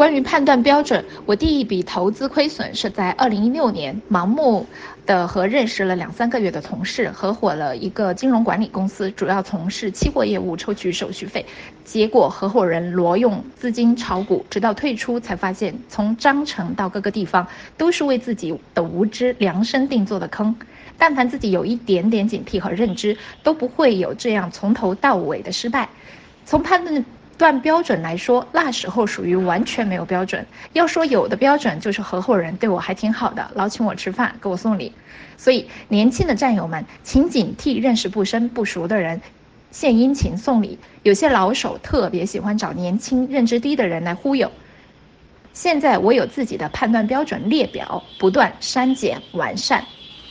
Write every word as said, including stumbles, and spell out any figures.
关于判断标准，我第一笔投资亏损是在二零一六年，盲目的和认识了两三个月的同事合伙了一个金融管理公司，主要从事期货业务，抽取手续费。结果合伙人挪用资金炒股，直到退出才发现，从章程到各个地方都是为自己的无知量身定做的坑。但凡自己有一点点警惕和认知，都不会有这样从头到尾的失败。从判断断标准来说，那时候属于完全没有标准。要说有的标准，就是合伙人对我还挺好的，老请我吃饭，给我送礼。所以年轻的战友们，请警惕认识不深不熟的人献殷勤送礼。有些老手特别喜欢找年轻认知低的人来忽悠。现在我有自己的判断标准列表，不断删减完善。